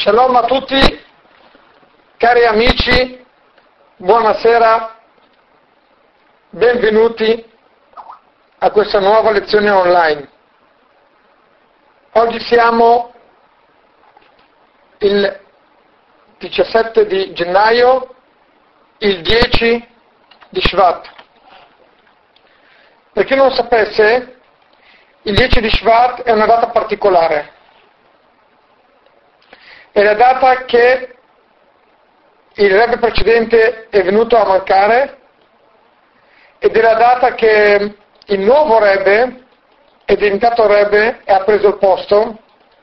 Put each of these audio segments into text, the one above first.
Shalom a tutti, cari amici, buonasera, benvenuti a questa nuova lezione online. Oggi siamo il 17 di gennaio, il 10 di Shvat. Per chi non lo sapesse, il 10 di Shvat è una data particolare. È la data che il Rebbe precedente è venuto a mancare ed è la data che il nuovo Rebbe è diventato Rebbe e ha preso il posto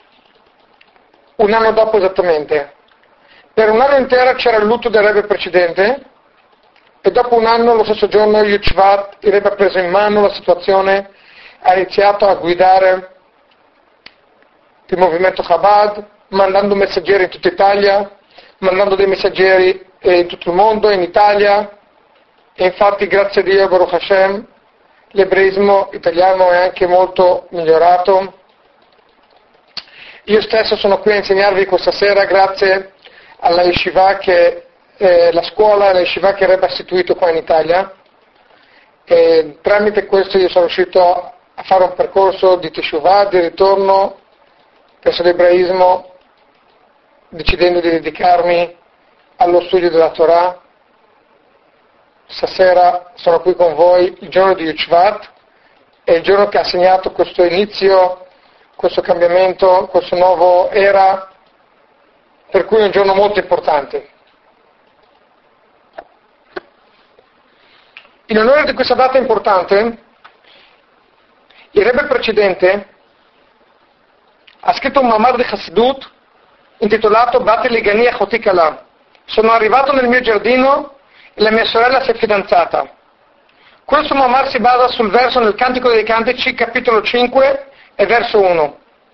un anno dopo esattamente. Per un anno intero c'era il lutto del Rebbe precedente e dopo un anno, lo stesso giorno, Yud Shvat, il Rebbe ha preso in mano la situazione, ha iniziato a guidare il movimento Chabad, mandando messaggeri in tutta Italia, mandando dei messaggeri in tutto il mondo, in Italia, e infatti grazie a Dio, Baruch Hashem, l'ebraismo italiano è anche molto migliorato. Io stesso sono qui a insegnarvi questa sera grazie alla Yeshiva che la scuola, la Yeshiva che Rebbe ha istituito qua in Italia, e tramite questo io sono riuscito a fare un percorso di Teshuvah, di ritorno verso l'ebraismo, decidendo di dedicarmi allo studio della Torah. Stasera sono qui con voi, il giorno di Yud Shvat, è il giorno che ha segnato questo inizio, questo cambiamento, questo nuovo era, per cui è un giorno molto importante. In onore di questa data importante, il Rebbe precedente ha scritto un mamar di Chassidut intitolato Bati Ligani Achoti Kala. Sono arrivato nel mio giardino e la mia sorella si è fidanzata. Questo mamar si basa sul verso nel Cantico dei Cantici, capitolo 5 e verso 1.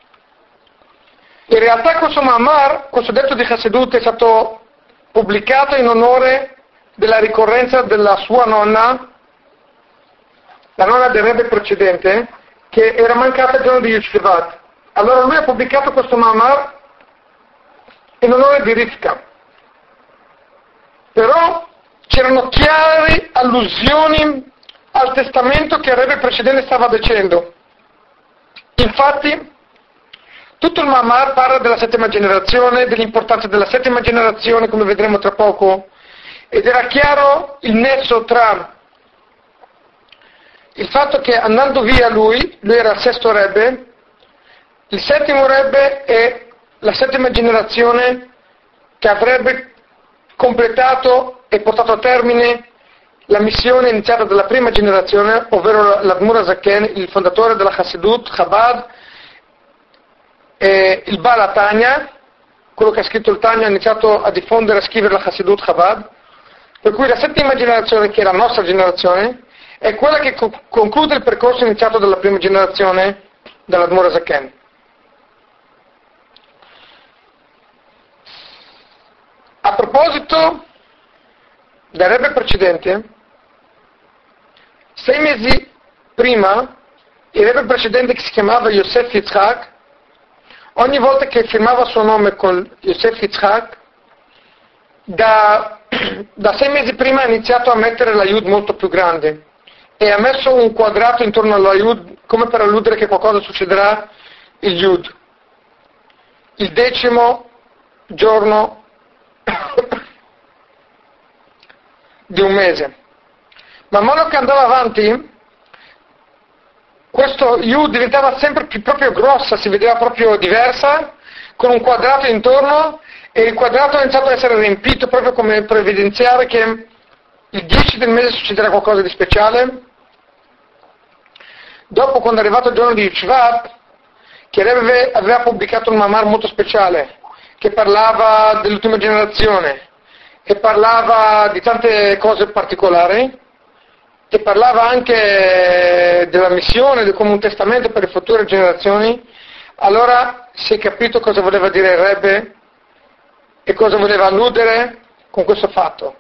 In realtà questo mamar, questo detto di Chassidut, è stato pubblicato in onore della ricorrenza della sua nonna, la nonna del Rebbe precedente, che era mancata il giorno di Yud Shvat. Allora lui ha pubblicato questo mamar in onore di Rivka. Però c'erano chiare allusioni al testamento che il Rebbe precedente stava dicendo. Infatti, tutto il mamar parla della settima generazione, dell'importanza della settima generazione, come vedremo tra poco, ed era chiaro il nesso tra il fatto che andando via lui era il sesto Rebbe, il settimo Rebbe è la settima generazione che avrebbe completato e portato a termine la missione iniziata dalla prima generazione, ovvero l'Admur HaZaken, il fondatore della Chassidut, Chabad, e il Baal HaTanya, quello che ha scritto il Tanya, ha iniziato a diffondere, a scrivere la Chassidut Chabad, per cui la settima generazione, che è la nostra generazione, è quella che conclude il percorso iniziato dalla prima generazione dell'Admur HaZaken. A proposito del Rebbe precedente, 6 mesi prima, il Rebbe precedente, che si chiamava Yosef Yitzhak, ogni volta che firmava il suo nome con Yosef Yitzhak, da 6 mesi prima ha iniziato a mettere la Yud molto più grande e ha messo un quadrato intorno alla Yud come per alludere che qualcosa succederà il Yud. Il 10° giorno di un mese. Man mano che andava avanti, questo Yud diventava sempre più proprio grossa, si vedeva proprio diversa, con un quadrato intorno, e il quadrato ha iniziato ad essere riempito proprio come per evidenziare che il 10 del mese succederà qualcosa di speciale. Dopo, quando è arrivato il giorno di Yud Shvat, che aveva pubblicato un mamar molto speciale, che parlava dell'ultima generazione, e parlava di tante cose particolari, e parlava anche della missione, come un testamento per le future generazioni. Allora si è capito cosa voleva dire il Rebbe e cosa voleva alludere con questo fatto.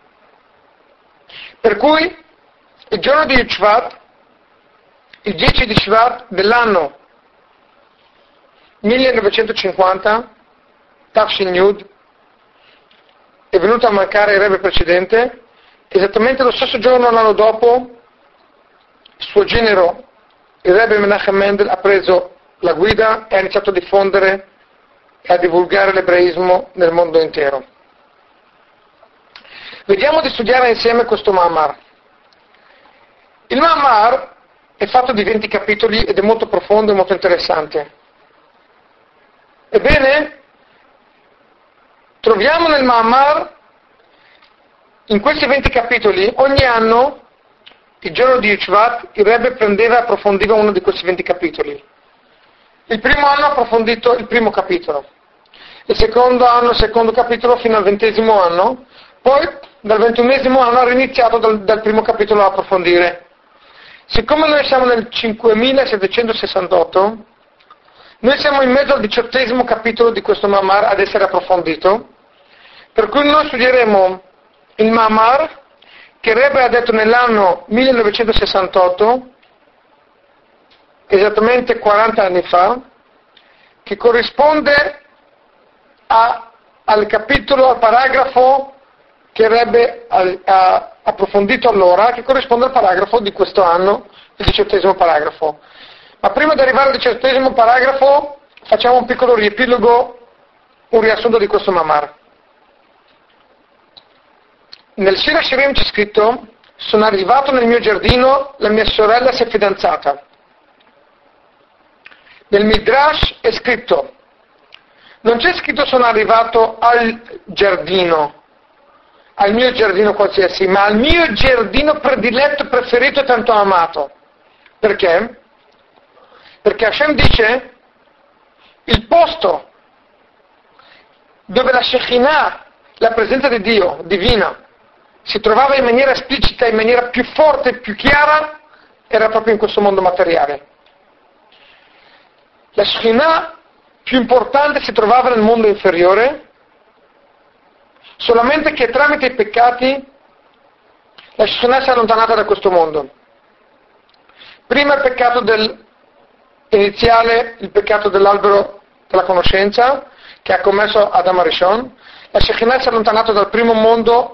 Per cui il giorno di Yud Shvat, il 10 di Shvat dell'anno 1950, Tafshin Yud, è venuto a mancare il Rebbe precedente, esattamente lo stesso giorno, l'anno dopo, il suo genero, il Rebbe Menachem Mendel, ha preso la guida e ha iniziato a diffondere e a divulgare l'ebraismo nel mondo intero. Vediamo di studiare insieme questo Ma'amar. Il Ma'amar è fatto di 20 capitoli ed è molto profondo e molto interessante. Ebbene, troviamo nel Ma'amar, in questi 20 capitoli, ogni anno, il giorno di Yushvat, il Rebbe prendeva e approfondiva uno di questi 20 capitoli. Il primo anno ha approfondito il primo capitolo, il secondo anno il secondo capitolo fino al 20° anno, poi dal 21° anno ha riniziato dal primo capitolo a approfondire. Siccome noi siamo nel 5768, noi siamo in mezzo al 18° capitolo di questo Ma'amar ad essere approfondito, per cui noi studieremo il Ma'amar che Rebbe ha detto nell'anno 1968, esattamente 40 anni fa, che corrisponde al capitolo, al paragrafo che Rebbe ha approfondito allora, che corrisponde al paragrafo di questo anno, il 18° paragrafo. Ma prima di arrivare al 18° paragrafo facciamo un piccolo riepilogo, un riassunto di questo Ma'amar. Nel Shir HaShirim c'è scritto: sono arrivato nel mio giardino, la mia sorella si è fidanzata. Nel Midrash è scritto, non c'è scritto sono arrivato al giardino, al mio giardino qualsiasi, ma al mio giardino prediletto, preferito e tanto amato. Perché? Perché Hashem dice, il posto dove la Shekhinah, la presenza di Dio, divina, si trovava in maniera esplicita, in maniera più forte e più chiara, era proprio in questo mondo materiale. La Shekhinah più importante si trovava nel mondo inferiore, solamente che tramite i peccati la Shekhinah si è allontanata da questo mondo. Prima il peccato iniziale, il peccato dell'albero della conoscenza, che ha commesso Adam Arishon, la Shekhinah si è allontanata dal primo mondo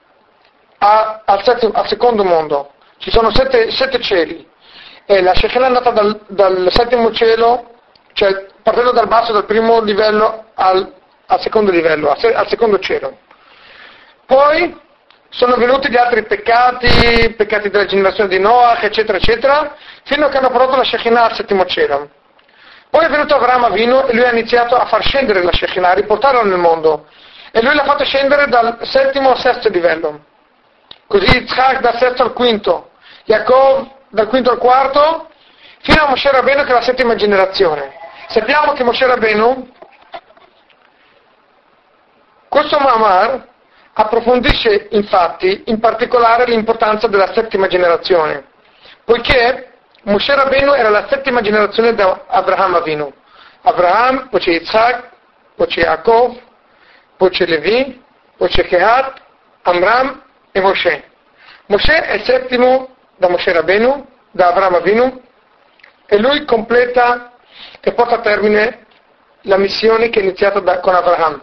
al secondo mondo. Ci sono sette cieli, e la Shekhinah è andata dal settimo cielo, cioè partendo dal basso, dal primo livello al secondo livello, al secondo cielo. Poi sono venuti gli altri peccati della generazione di Noach, eccetera, eccetera, fino a che hanno portato la Shekhinah al settimo cielo. Poi è venuto Avraham Avinu e lui ha iniziato a far scendere la Shekhinah, a riportarla nel mondo. E lui l'ha fatto scendere dal settimo al sesto livello. Così Yitzhak dal sesto al quinto, Yaakov dal quinto al quarto, fino a Moshe Rabbeinu che è la settima generazione. Sappiamo che Moshe Rabbeinu, questo Ma'amar, approfondisce infatti in particolare l'importanza della settima generazione, poiché Moshe Rabbeinu era la settima generazione da Avraham Avinu. Avraham, poi c'è Yitzhak, poi c'è Yaakov, poi c'è Levi, poi c'è Kehat, Amram e Moshe. Moshe è il settimo da Moshe Rabbeinu, da Avraham Avinu, e lui completa e porta a termine la missione che è iniziata con Avraham.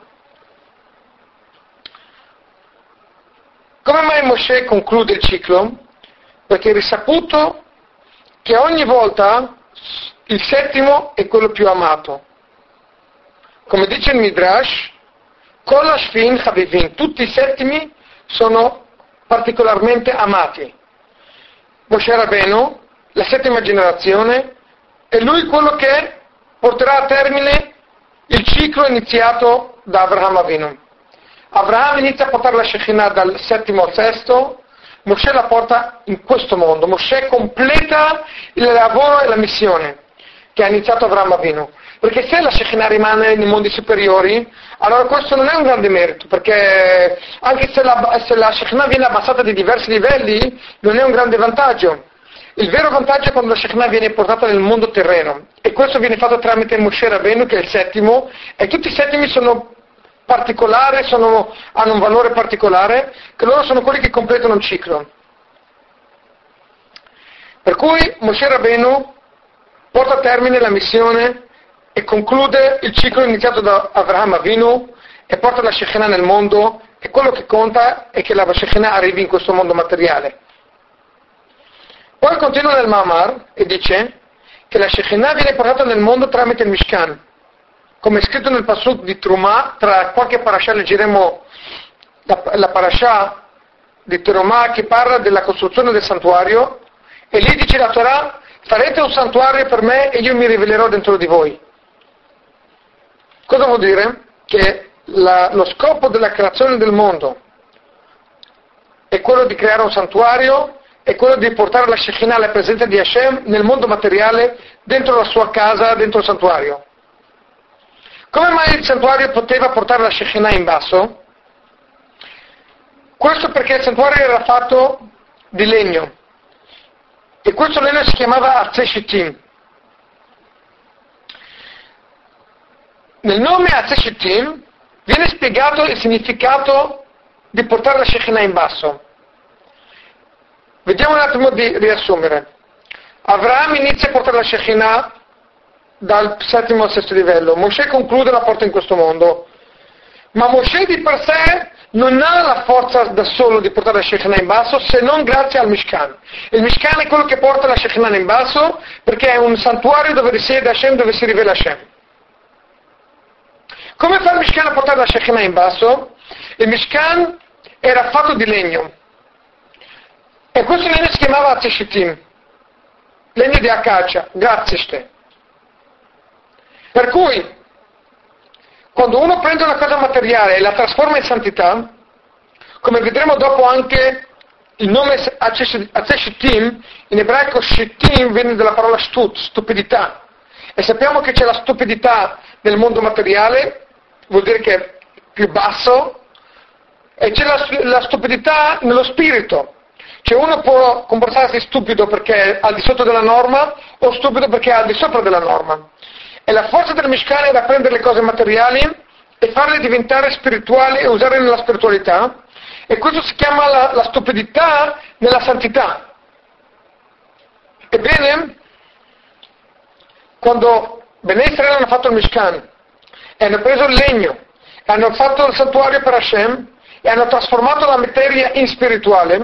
Come mai Moshe conclude il ciclo? Perché è risaputo che ogni volta il settimo è quello più amato. Come dice il Midrash, Kol Hashvin Chavivin, tutti i settimi sono particolarmente amati. Moshe Rabbeinu, la settima generazione, è lui quello che porterà a termine il ciclo iniziato da Avraham Avinu. Avraham inizia a portare la Shekhinah dal settimo al sesto, Moshe la porta in questo mondo. Moshe completa il lavoro e la missione che ha iniziato Avraham Avinu. Perché se la Shekhinah rimane nei mondi superiori, allora questo non è un grande merito, perché anche se la Shekhinah viene abbassata di diversi livelli, non è un grande vantaggio. Il vero vantaggio è quando la Shekhinah viene portata nel mondo terreno, e questo viene fatto tramite Moshe Rabbeinu, che è il settimo, e tutti i settimi sono particolari, hanno un valore particolare, che loro sono quelli che completano il ciclo. Per cui Moshe Rabbeinu porta a termine la missione e conclude il ciclo iniziato da Avraham Avinu e porta la Shekinah nel mondo, e quello che conta è che la Shekinah arrivi in questo mondo materiale. Poi continua nel Ma'amar e dice che la Shekinah viene portata nel mondo tramite il Mishkan, come è scritto nel Pasuk di Trumah. Tra qualche parasha leggeremo la parasha di Trumah che parla della costruzione del santuario, e lì dice la Torah: farete un santuario per me e io mi rivelerò dentro di voi. Cosa vuol dire? Che lo scopo della creazione del mondo è quello di creare un santuario, è quello di portare la Shekinah, la presenza di Hashem, nel mondo materiale, dentro la sua casa, dentro il santuario. Come mai il santuario poteva portare la Shekinah in basso? Questo perché il santuario era fatto di legno, e questo legno si chiamava Atzei Shittim. Nel nome Atzei Shittim viene spiegato il significato di portare la Shekinah in basso. Vediamo un attimo di riassumere. Avraham inizia a portare la Shekinah dal settimo al sesto livello. Mosè conclude la porta in questo mondo. Ma Mosè di per sé non ha la forza da solo di portare la Shekinah in basso, se non grazie al Mishkan. Il Mishkan è quello che porta la Shekinah in basso, perché è un santuario dove risiede Hashem, dove si rivela Hashem. Come fa il Mishkan a portare la Shekinah in basso? Il Mishkan era fatto di legno, e questo legno si chiamava Atzei Shittim, legno di acacia, grazie. Per cui, quando uno prende una cosa materiale e la trasforma in santità, come vedremo dopo anche il nome Atzei Shittim, in ebraico Shittim viene dalla parola shtut, stupidità, e sappiamo che c'è la stupidità nel mondo materiale, vuol dire che è più basso, e c'è la stupidità nello spirito. Cioè uno può comportarsi stupido perché è al di sotto della norma, o stupido perché è al di sopra della norma. E la forza del Mishkan è da prendere le cose materiali e farle diventare spirituali e usarle nella spiritualità, e questo si chiama la stupidità nella santità. Ebbene, quando Bnei Israele hanno fatto il Mishkan e hanno preso il legno e hanno fatto il santuario per Hashem e hanno trasformato la materia in spirituale,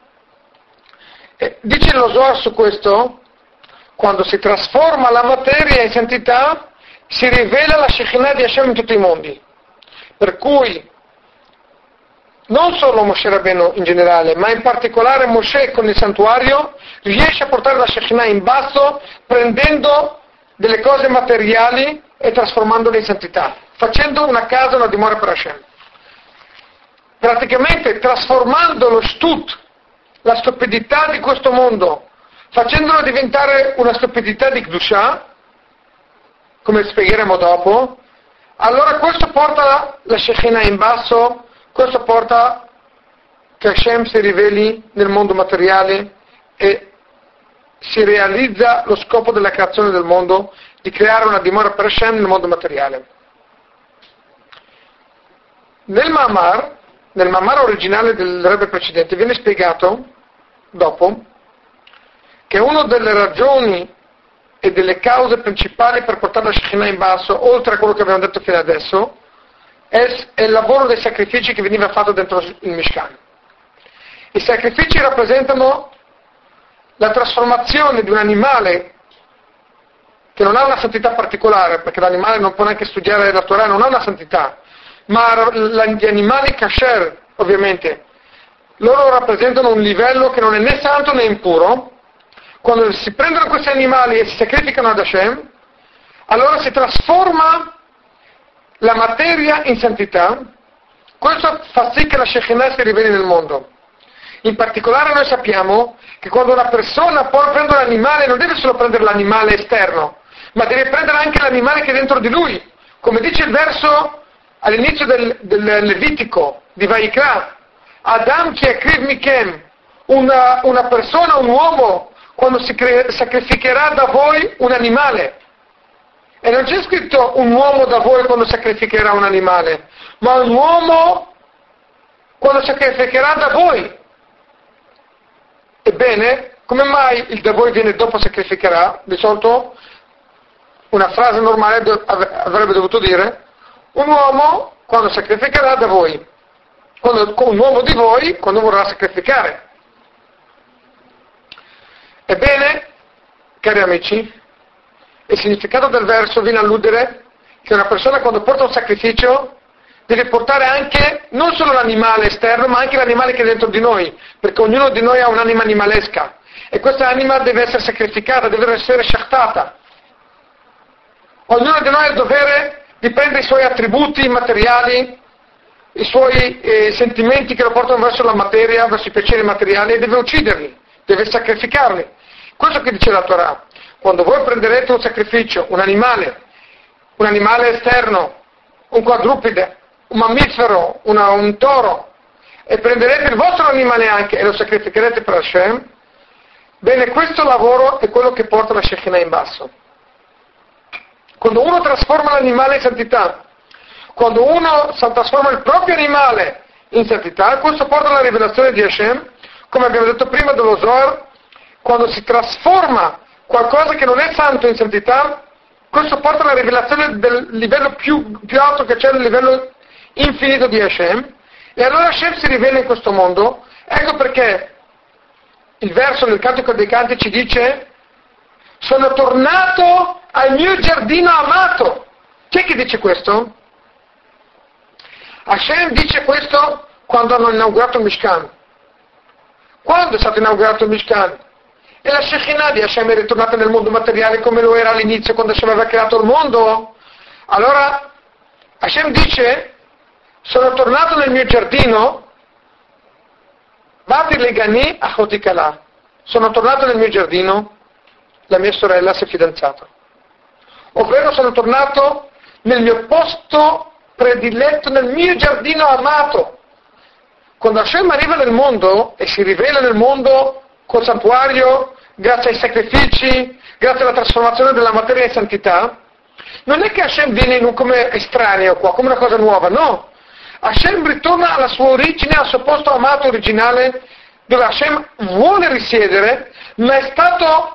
dice lo Zohar su questo: quando si trasforma la materia in santità, si rivela la Shekinah di Hashem in tutti i mondi. Per cui, non solo Moshe Rabbeinu in generale, ma in particolare Moshe con il santuario, riesce a portare la Shekinah in basso, prendendo delle cose materiali e trasformandole in santità, facendo una casa, una dimora per Hashem. Praticamente trasformando lo shtut, la stupidità di questo mondo, facendolo diventare una stupidità di Kedushah, come spiegheremo dopo. Allora questo porta la Shekinah in basso, questo porta che Hashem si riveli nel mondo materiale e si realizza lo scopo della creazione del mondo, di creare una dimora per Hashem nel mondo materiale. Nel Ma'amar originale del Rebbe precedente viene spiegato dopo che una delle ragioni e delle cause principali per portare la Shekinah in basso, oltre a quello che abbiamo detto fino adesso, è il lavoro dei sacrifici che veniva fatto dentro il Mishkan. I sacrifici rappresentano la trasformazione di un animale che non ha una santità particolare, perché l'animale non può neanche studiare la Torah, non ha una santità, ma gli animali kasher, ovviamente, loro rappresentano un livello che non è né santo né impuro. Quando si prendono questi animali e si sacrificano ad Hashem, allora si trasforma la materia in santità. Questo fa sì che la Shekinah si riveli nel mondo. In particolare noi sappiamo che quando una persona poi prende l'animale, non deve solo prendere l'animale esterno, ma deve prendere anche l'animale che è dentro di lui. Come dice il verso all'inizio del Levitico di Vaikra: Adam ki akriv mikem, una persona, un uomo, quando si sacrificherà da voi un animale. E non c'è scritto un uomo da voi quando sacrificherà un animale, ma un uomo quando sacrificherà da voi. Ebbene, come mai il da voi viene dopo sacrificherà? Di solito una frase normale avrebbe dovuto dire: un uomo quando sacrificherà da voi, un uomo di voi quando vorrà sacrificare. Ebbene, cari amici, il significato del verso viene a alludere che una persona quando porta un sacrificio deve portare anche non solo l'animale esterno, ma anche l'animale che è dentro di noi, perché ognuno di noi ha un'anima animalesca e questa anima deve essere sacrificata, deve essere shachtata. Ognuno di noi ha il dovere di prendere i suoi attributi materiali, i suoi sentimenti che lo portano verso la materia, verso i piaceri materiali, e deve ucciderli, deve sacrificarli. Questo che dice la Torah: quando voi prenderete un sacrificio, un animale esterno, un quadrupede, un mammifero, un toro, e prenderete il vostro animale anche e lo sacrificherete per Hashem, bene, questo lavoro è quello che porta la Shekinah in basso. Quando uno trasforma l'animale in santità, quando uno trasforma il proprio animale in santità, questo porta alla rivelazione di Hashem, come abbiamo detto prima dello Zohar. Quando si trasforma qualcosa che non è santo in santità, questo porta alla rivelazione del livello più alto che c'è, il livello infinito di Hashem, e allora Hashem si rivela in questo mondo. Ecco perché il verso nel Cantico dei Cantici dice: sono tornato al mio giardino amato. Chi è che dice questo? Hashem dice questo quando hanno inaugurato il Mishkan. Quando è stato inaugurato il Mishkan? E la Shekinah di Hashem è ritornata nel mondo materiale come lo era all'inizio, quando Hashem aveva creato il mondo. Allora Hashem dice: sono tornato nel mio giardino, Vati legani achoti kala. Sono tornato nel mio giardino, la mia sorella si è fidanzata. Ovvero sono tornato nel mio posto prediletto, nel mio giardino amato. Quando Hashem arriva nel mondo e si rivela nel mondo col santuario, grazie ai sacrifici, grazie alla trasformazione della materia in santità, non è che Hashem viene come estraneo qua, come una cosa nuova, no. Hashem ritorna alla sua origine, al suo posto amato originale, dove Hashem vuole risiedere, ma è stato,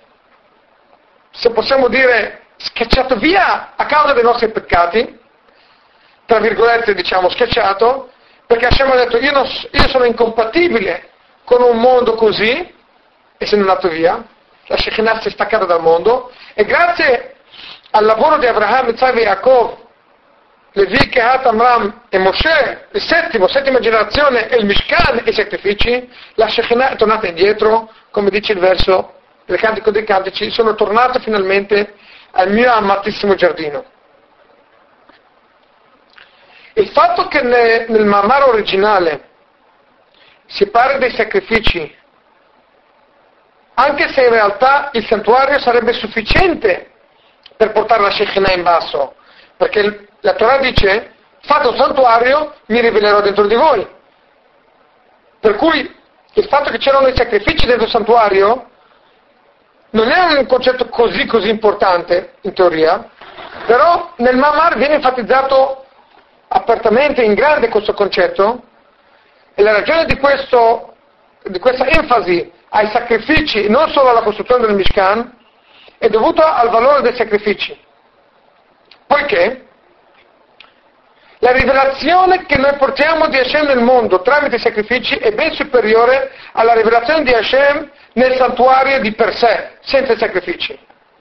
se possiamo dire, schiacciato via a causa dei nostri peccati, tra virgolette diciamo schiacciato, perché Hashem ha detto: io sono incompatibile con un mondo così, e se ne è andato via, la Shekinah si è staccata dal mondo, e grazie al lavoro di Abraham, Yitzhak e Yaakov, Levi, Kehat, Amram e Moshe, settima generazione, e il Mishkan e i sacrifici, la Shekinah è tornata indietro, come dice il verso del Cantico dei Cantici: sono tornato finalmente al mio amatissimo giardino. Il fatto che nel Mamar originale si parla dei sacrifici, anche se in realtà il santuario sarebbe sufficiente per portare la Shekinah in basso, perché la Torah dice: fate un santuario, mi rivelerò dentro di voi. Per cui il fatto che c'erano i sacrifici dentro il santuario non è un concetto così importante in teoria, però nel Mamar viene enfatizzato apertamente, in grande, questo concetto, e la ragione di questa enfasi ai sacrifici, non solo alla costruzione del Mishkan, è dovuta al valore dei sacrifici, poiché la rivelazione che noi portiamo di Hashem nel mondo tramite i sacrifici è ben superiore alla rivelazione di Hashem nel santuario di per sé, senza i sacrifici.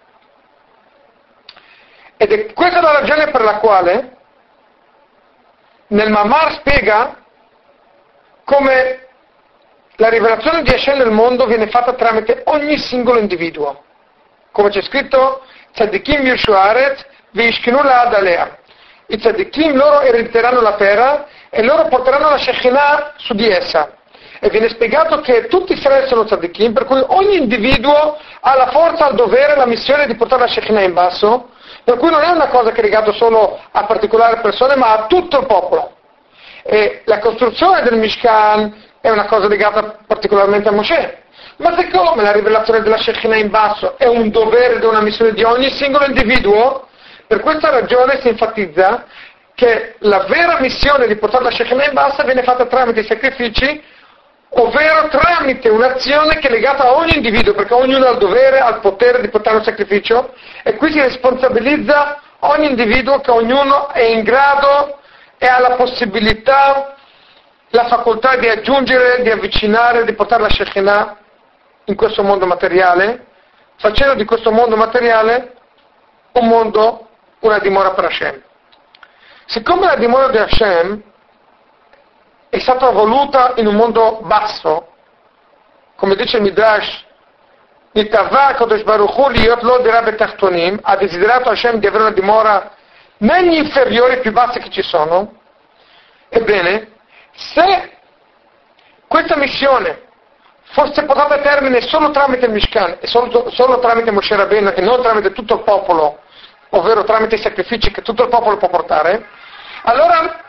Ed è questa la ragione per la quale nel Mamar spiega come la rivelazione di Hashem nel mondo viene fatta tramite ogni singolo individuo. Come c'è scritto: Tzadikim yushu haaretz veishkinu la'ad alea. I tzadikim, loro erediteranno la terra e loro porteranno la Shekinah su di essa. E viene spiegato che tutti Israele sono tzadikim, per cui ogni individuo ha la forza, il dovere, la missione di portare la Shekinah in basso, per cui non è una cosa che è legata solo a particolari persone, ma a tutto il popolo. E la costruzione del Mishkan è una cosa legata particolarmente a Moshe. Ma siccome la rivelazione della Shekinah in basso è un dovere ed una missione di ogni singolo individuo, per questa ragione si enfatizza che la vera missione di portare la Shekinah in basso viene fatta tramite i sacrifici, ovvero tramite un'azione che è legata a ogni individuo, perché ognuno ha il dovere, ha il potere di portare un sacrificio, e qui si responsabilizza ogni individuo, che ognuno è in grado e ha la possibilità, la facoltà di aggiungere, di avvicinare, di portare la Shekinah in questo mondo materiale, facendo di questo mondo materiale un mondo, una dimora per Hashem. Siccome la dimora di Hashem è stata voluta in un mondo basso, come dice il Midrash, Nitavà Kodesh Baruch Hu liyot lo dira betachtonim, ha desiderato Hashem di avere una dimora negli inferiori più bassi che ci sono. Ebbene, se questa missione fosse portata a termine solo tramite il Mishkan e solo tramite Moshe Rabbeinu e non tramite tutto il popolo, ovvero tramite i sacrifici che tutto il popolo può portare, allora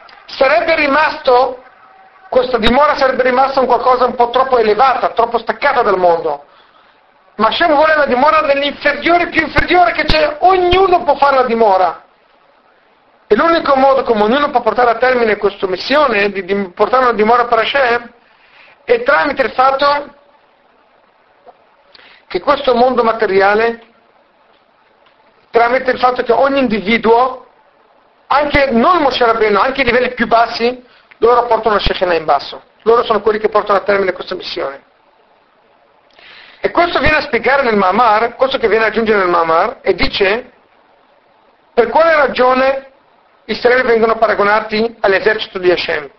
questa dimora sarebbe rimasta un qualcosa un po' troppo elevata, troppo staccata dal mondo. Ma Hashem vuole una dimora dell'inferiore più inferiore che c'è, ognuno può fare la dimora. E l'unico modo come ognuno può portare a termine questa missione, di portare una dimora per Hashem, è tramite il fatto che questo mondo materiale, tramite il fatto che ogni individuo, anche non Moshe Rabbeinu, anche i livelli più bassi, loro portano la Shekinah in basso. Loro sono quelli che portano a termine questa missione. E questo viene a spiegare nel Ma'amar, questo che viene ad aggiungere nel Ma'amar, e dice per quale ragione Israele vengono paragonati all'esercito di Hashem.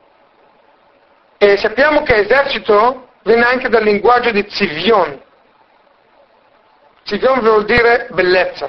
E sappiamo che esercito viene anche dal linguaggio di Tzivion. Tzivion vuol dire bellezza.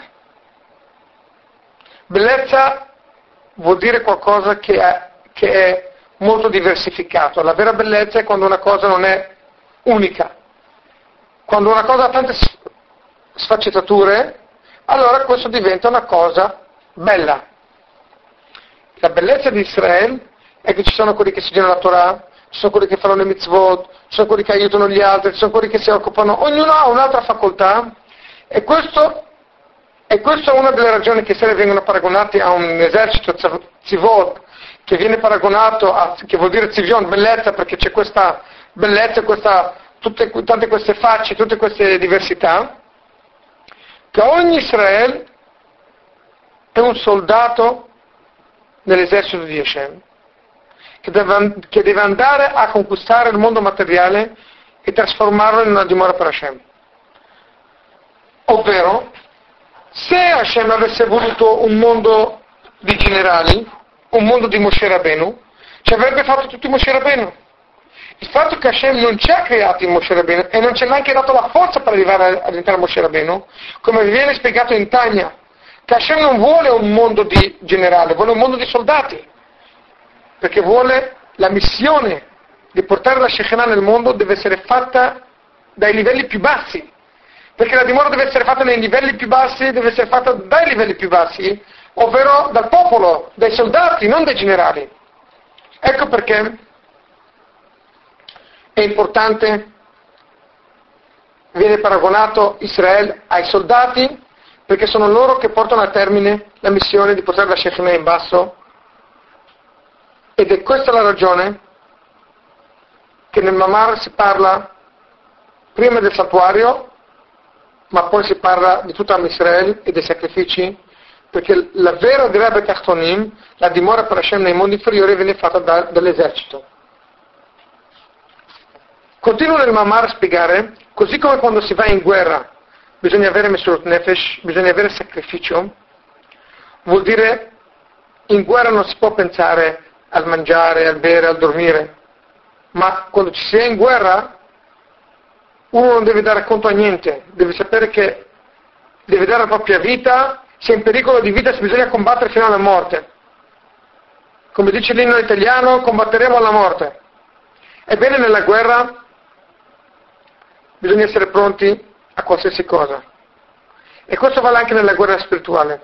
Bellezza vuol dire qualcosa che è molto diversificato. La vera bellezza è quando una cosa non è unica. Quando una cosa ha tante sfaccettature, allora questo diventa una cosa bella. La bellezza di Israele è che ci sono quelli che studiano la Torah, ci sono quelli che fanno le mitzvot, ci sono quelli che aiutano gli altri, ci sono quelli che si occupano, ognuno ha un'altra facoltà, e questo è una delle ragioni che Israele vengono paragonati a un esercito tzivot, che viene paragonato che vuol dire tzivion, bellezza, perché c'è questa bellezza, tante queste facce, tutte queste diversità, che ogni Israele è un soldato nell'esercito di Hashem, che deve andare a conquistare il mondo materiale e trasformarlo in una dimora per Hashem. Ovvero, se Hashem avesse voluto un mondo di generali, un mondo di Moshe Rabbeinu, ci avrebbe fatto tutti Moshe Rabbeinu. Il fatto che Hashem non ci ha creati in Moshe Rabbeinu e non ci ha neanche dato la forza per arrivare a diventare Moshe Rabbeinu, come viene spiegato in Tanya, che Hashem non vuole un mondo di generali, vuole un mondo di soldati, perché vuole la missione di portare la Shekinah nel mondo deve essere fatta dai livelli più bassi, perché la dimora deve essere fatta nei livelli più bassi, deve essere fatta dai livelli più bassi, ovvero dal popolo, dai soldati, non dai generali. Ecco perché è importante, viene paragonato Israele ai soldati, perché sono loro che portano a termine la missione di portare la Shekinah in basso, ed è questa la ragione che nel Ma'amar si parla prima del santuario, ma poi si parla di tutta Israele e dei sacrifici, perché la vera Dira Betachtonim, la dimora per Hashem nei mondi inferiori, viene fatta dall'esercito. Continuo nel Ma'amar a spiegare, così come quando si va in guerra bisogna avere Mesurot Nefesh, bisogna avere sacrificio, vuol dire in guerra non si può pensare al mangiare, al bere, al dormire, ma quando ci si è in guerra uno non deve dare conto a niente, deve sapere che deve dare la propria vita, se è in pericolo di vita bisogna combattere fino alla morte. Come dice l'inno italiano, combatteremo alla morte. Ebbene, nella guerra bisogna essere pronti a qualsiasi cosa. E questo vale anche nella guerra spirituale.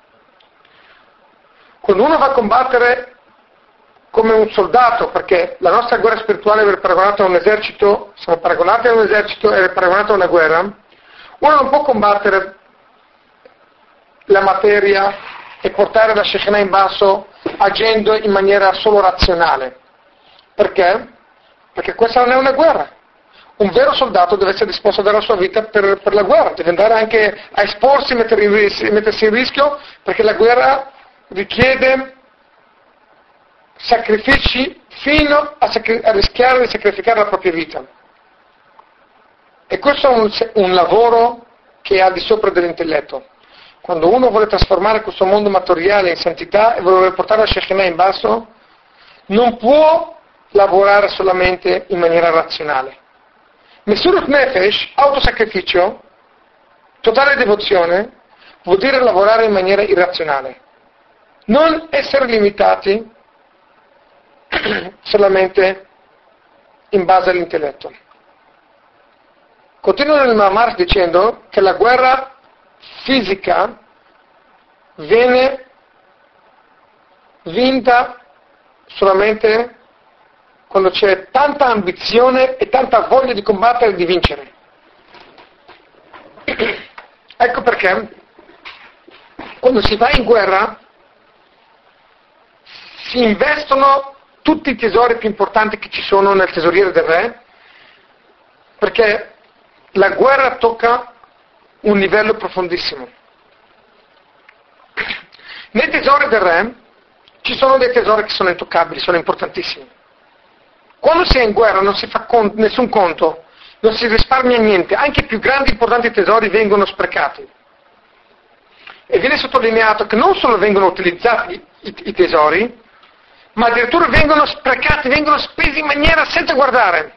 Quando uno va a combattere come un soldato, perché la nostra guerra spirituale è paragonata a un esercito, siamo paragonati a un esercito e è paragonata a una guerra, uno non può combattere la materia e portare la Shekinah in basso agendo in maniera solo razionale. Perché? perché questa non è una guerra. Un vero soldato deve essere disposto a dare la sua vita per la guerra, deve andare anche a esporsi, mettersi in rischio, perché la guerra richiede sacrifici fino a rischiare di sacrificare la propria vita. E questo è un lavoro che è al di sopra dell'intelletto. Quando uno vuole trasformare questo mondo materiale in santità e vuole portare la Shekinah in basso, non può lavorare solamente in maniera razionale. Mesurut Nefesh, autosacrificio, totale devozione, vuol dire lavorare in maniera irrazionale. Non essere limitati solamente in base all'intelletto. Continua nel Mahamar dicendo che la guerra fisica viene vinta solamente quando c'è tanta ambizione e tanta voglia di combattere e di vincere. Ecco perché quando si va in guerra si investono tutti i tesori più importanti che ci sono nel tesoriere del re, perché la guerra tocca un livello profondissimo. Nei tesori del re ci sono dei tesori che sono intoccabili, sono importantissimi. Quando si è in guerra non si fa nessun conto, non si risparmia niente, anche i più grandi e importanti tesori vengono sprecati. E viene sottolineato che non solo vengono utilizzati i tesori, ma addirittura vengono sprecati, vengono spesi in maniera senza guardare.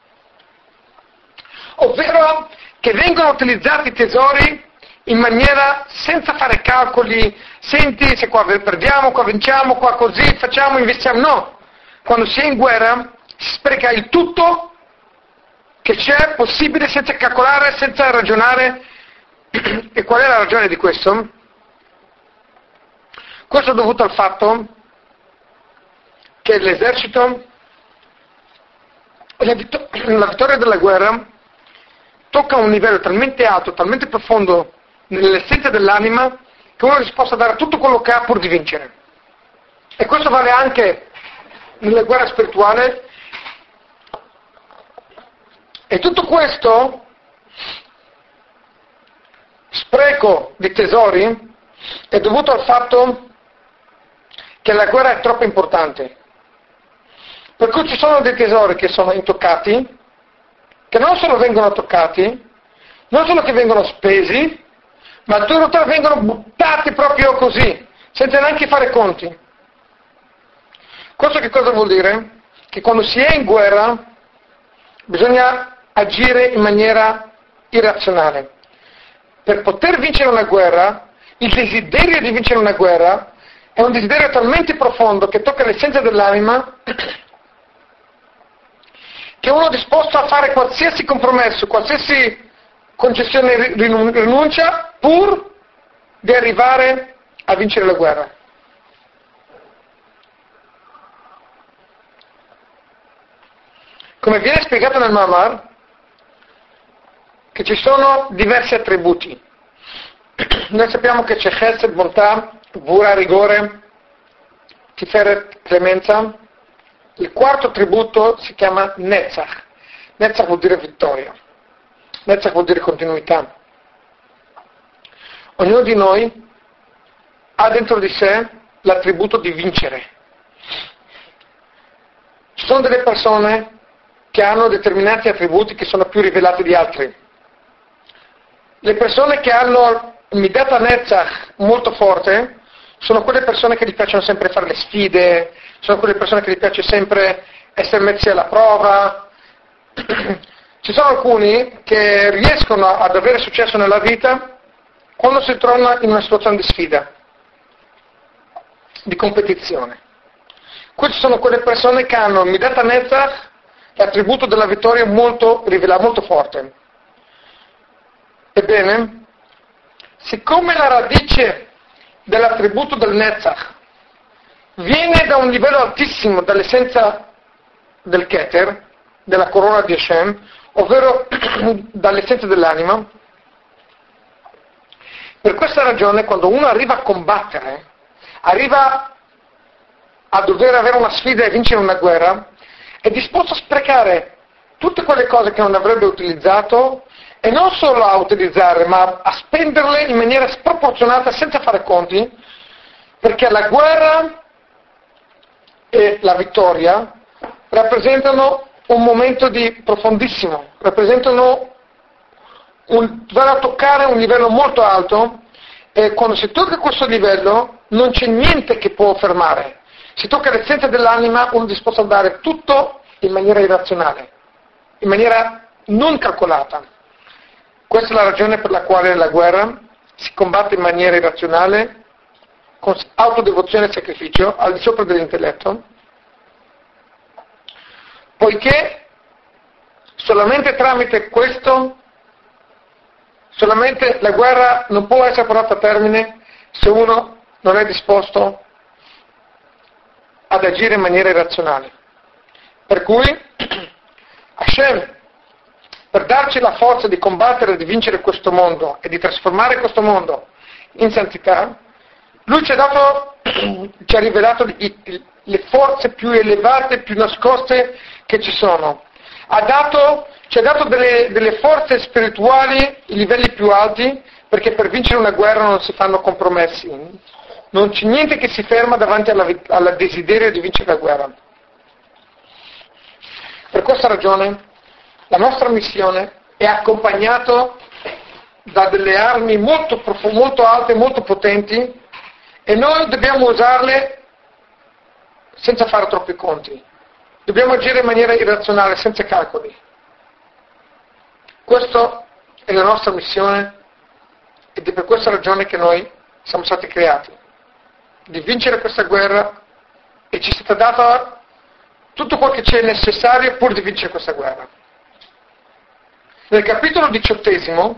Ovvero che vengono utilizzati i tesori in maniera senza fare calcoli, senti se qua perdiamo, qua vinciamo, qua così, facciamo, investiamo. No, quando si è in guerra si spreca il tutto che c'è possibile senza calcolare, senza ragionare. E qual è la ragione di questo? Questo è dovuto al fatto che l'esercito, la vittoria della guerra tocca un livello talmente alto, talmente profondo nell'essenza dell'anima, che uno è disposto a dare tutto quello che ha pur di vincere. E questo vale anche nella guerra spirituale. E tutto questo spreco di tesori è dovuto al fatto che la guerra è troppo importante. Per cui ci sono dei tesori che sono intoccati, che non solo vengono toccati, non solo che vengono spesi, ma addirittura vengono buttati proprio così, senza neanche fare conti. Questo che cosa vuol dire? Che quando si è in guerra bisogna agire in maniera irrazionale. Per poter vincere una guerra, il desiderio di vincere una guerra è un desiderio talmente profondo che tocca l'essenza dell'anima, che uno è disposto a fare qualsiasi compromesso, qualsiasi concessione rinuncia, pur di arrivare a vincere la guerra. Come viene spiegato nel Mahamar, che ci sono diversi attributi. Noi sappiamo che c'è Chesed, bontà, Gvura, rigore, Tiferet, clemenza. Il quarto attributo si chiama Netzach. Netzach vuol dire vittoria. Netzach vuol dire continuità. Ognuno di noi ha dentro di sé l'attributo di vincere. Ci sono delle persone che hanno determinati attributi che sono più rivelati di altri. Le persone che hanno Midata Netzach molto forte sono quelle persone che gli piacciono sempre fare le sfide, sono quelle persone che gli piace sempre essere messi alla prova. Ci sono alcuni che riescono ad avere successo nella vita quando si trovano in una situazione di sfida, di competizione. Queste sono quelle persone che hanno Midata Netzach, l'attributo della vittoria molto rivelato, molto forte. Ebbene, siccome la radice dell'attributo del Netzach viene da un livello altissimo, dall'essenza del Keter, della corona di Hashem, ovvero dall'essenza dell'anima, per questa ragione quando uno arriva a combattere, arriva a dover avere una sfida e vincere una guerra, è disposto a sprecare tutte quelle cose che non avrebbe utilizzato, e non solo a utilizzare, ma a spenderle in maniera sproporzionata, senza fare conti, perché la guerra e la vittoria rappresentano un momento di profondissimo, rappresentano vanno a toccare un livello molto alto, e quando si tocca questo livello non c'è niente che può fermare. Si tocca l'essenza dell'anima, uno è disposto a dare tutto in maniera irrazionale, in maniera non calcolata. Questa è la ragione per la quale la guerra si combatte in maniera irrazionale, con autodevozione e sacrificio, al di sopra dell'intelletto, poiché solamente tramite questo, solamente la guerra non può essere portata a termine se uno non è disposto ad agire in maniera irrazionale. Per cui Hashem, per darci la forza di combattere e di vincere questo mondo e di trasformare questo mondo in santità, Lui ci ha rivelato le forze più elevate, più nascoste che ci sono. Ci ha dato delle forze spirituali, i livelli più alti, perché per vincere una guerra non si fanno compromessi. Non c'è niente che si ferma davanti al desiderio di vincere la guerra. Per questa ragione la nostra missione è accompagnata da delle armi molto alte, molto potenti, e noi dobbiamo usarle senza fare troppi conti. Dobbiamo agire in maniera irrazionale, senza calcoli. Questa è la nostra missione, ed è per questa ragione che noi siamo stati creati, di vincere questa guerra, e ci è stata data tutto quel che c'è necessario pur di vincere questa guerra. Nel capitolo 18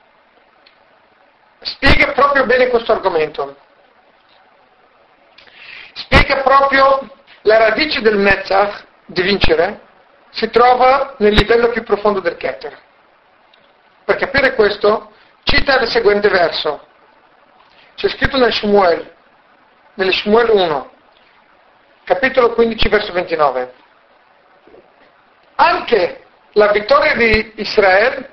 spiega proprio bene questo argomento. Spiega proprio la radice del Netzach, di vincere, si trova nel livello più profondo del Keter. Per capire questo, cita il seguente verso. C'è scritto nel Shmuel 1, capitolo 15, verso 29. Anche la vittoria di Israele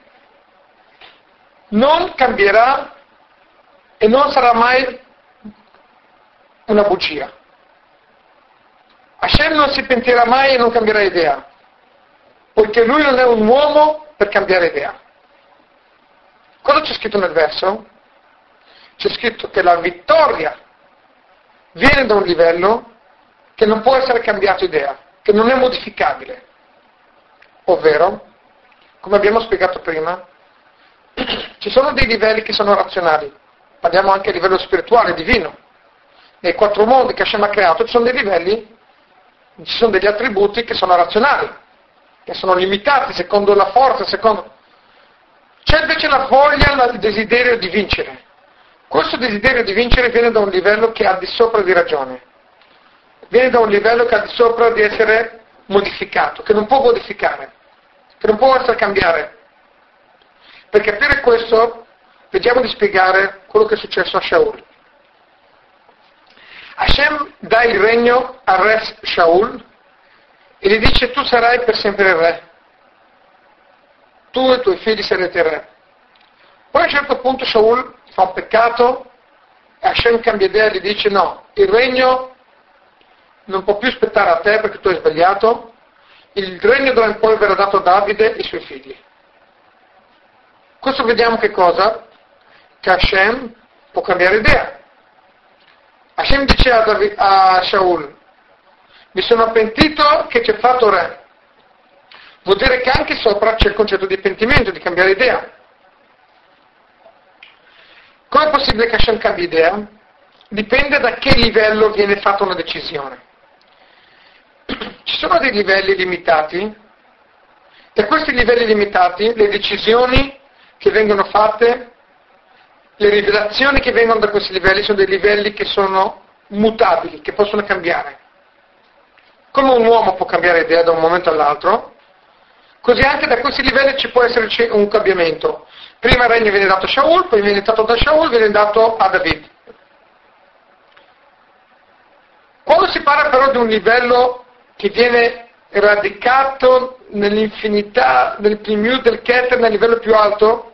non cambierà e non sarà mai una bugia. Hashem non si pentirà mai e non cambierà idea, poiché lui non è un uomo per cambiare idea. Cosa c'è scritto nel verso? C'è scritto che la vittoria viene da un livello che non può essere cambiato idea, che non è modificabile. Ovvero, come abbiamo spiegato prima, ci sono dei livelli che sono razionali. Parliamo anche a livello spirituale, divino. Nei 4 mondi che Hashem ha creato ci sono dei livelli, ci sono degli attributi che sono razionali, che sono limitati secondo la forza, C'è invece la voglia, il desiderio di vincere. Questo desiderio di vincere viene da un livello che è al di sopra di ragione. Viene da un livello che è al di sopra di essere modificato, che non può modificare, che non può essere cambiare. Per capire questo, vediamo di spiegare quello che è successo a Shaul. Hashem dà il regno al re Shaul e gli dice: tu sarai per sempre il re, tu e i tuoi figli sarete re. Poi a un certo punto Shaul fa un peccato e Hashem cambia idea e gli dice: no, il regno non può più aspettare a te perché tu hai sbagliato, il regno d'ora in poi verrà dato a Davide e ai suoi figli. Questo vediamo che cosa? Che Hashem può cambiare idea. Hashem dice a Shaul: mi sono pentito che ci hai fatto re. Vuol dire che anche sopra c'è il concetto di pentimento, di cambiare idea. Com'è possibile che Hashem cambi idea? Dipende da che livello viene fatta una decisione. Ci sono dei livelli limitati, e a questi livelli limitati le decisioni che vengono fatte, le rivelazioni che vengono da questi livelli sono dei livelli che sono mutabili, che possono cambiare. Come un uomo può cambiare idea da un momento all'altro, così anche da questi livelli ci può esserci un cambiamento. Prima il regno viene dato a Shaul, poi viene dato da Shaul, viene dato a David. Quando si parla però di un livello che viene radicato nell'infinità del Pnimiut del Keter, nel livello più alto.